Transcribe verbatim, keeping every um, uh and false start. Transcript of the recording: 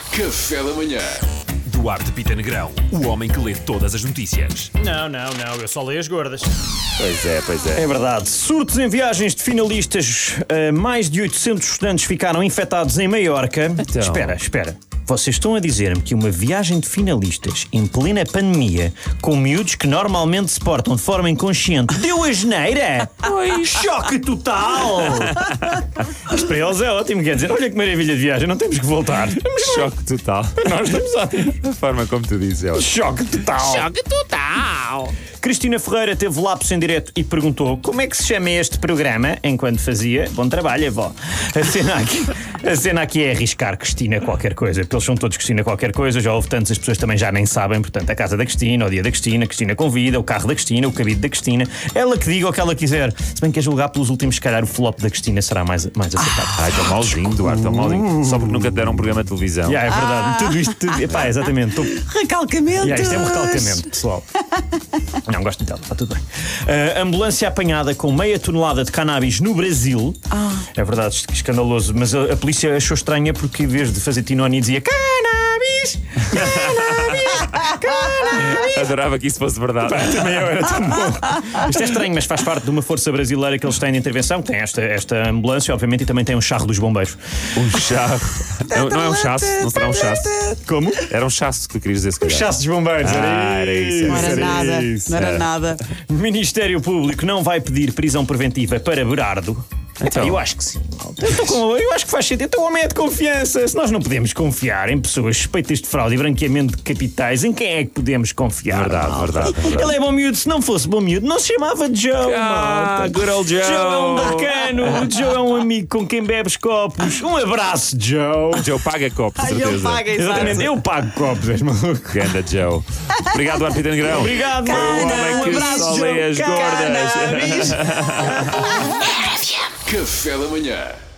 Café da manhã. Duarte Pita Negrão, o homem que lê todas as notícias. Não, não, não, eu só leio as gordas. Pois é, pois é. É verdade. Surtos em viagens de finalistas. Uh, mais de oitocentos estudantes ficaram infectados em Maiorca. Então. Espera, espera. Vocês estão a dizer-me que uma viagem de finalistas em plena pandemia, com miúdos que normalmente se portam de forma inconsciente, deu a geneira? Oi, choque total! Isto para eles é ótimo, quer dizer, olha que maravilha de viagem, não temos que voltar. Choque total. Nós estamos ótimos. A forma como tu dizes é ótimo. Choque total! Choque total! Cristina Ferreira teve lapso em direto e perguntou como é que se chama este programa enquanto fazia. Bom trabalho, avó. A cena aqui, a cena aqui é arriscar Cristina qualquer coisa, porque eles são todos Cristina qualquer coisa, já houve tantas, as pessoas também já nem sabem, portanto, a casa da Cristina, o dia da Cristina, Cristina convida, o carro da Cristina, o cabide da Cristina, ela que diga o que ela quiser. Se bem que a julgar pelos últimos, se calhar o flop da Cristina será mais, mais acertado. Ai, tão malzinho, Duarte, tão malzinho. Só porque nunca te deram um programa de televisão. Yeah, é verdade, tudo isto, tudo, epá, exatamente. Tô... Recalcamento. Yeah, isto é um recalcamento, pessoal. Não, gosto dela, está tudo bem. Uh, ambulância apanhada com meia tonelada de cannabis no Brasil. Ah. É verdade, escandaloso. Mas a, a polícia achou estranha porque, em vez de fazer tinoni, dizia cannabis, cannabis, cannabis. Adorava que isso fosse verdade. Pá, também eu era tão bom. Isto é estranho, mas faz parte de uma força brasileira que eles têm de intervenção. Tem esta, esta ambulância, obviamente, e também tem um charro dos bombeiros. Um charro. Não, não é um chasso, não será um chasso. Como? Era um chasso que tu querias dizer, se O calhar. chasso dos bombeiros. Ah, era isso, Não era era nada. isso. Não era nada. O Ministério Público não vai pedir prisão preventiva para Berardo. Então. Eu acho que sim. Eu, estou com, eu acho que faz sentido. Então, o homem é de confiança. Se nós não podemos confiar em pessoas suspeitas de fraude e branqueamento de capitais, em quem é que podemos confiar? Verdade, malta? verdade, verdade. Ele é bom miúdo. Se não fosse bom miúdo, não se chamava Joe. Ah, malta. good old Joe. Joe é um bacano. O Joe é um amigo com quem bebes copos. Um abraço, Joe. Joe paga copos, Ai, ele certeza. paga, exato. Exatamente, eu pago copos, és maluco. Ganda Joe. Obrigado, Duarte Pita Negrão. Obrigado, Foi o mano. homem Um que abraço, só Joe. lê as gordas. Cannabis. Café da manhã.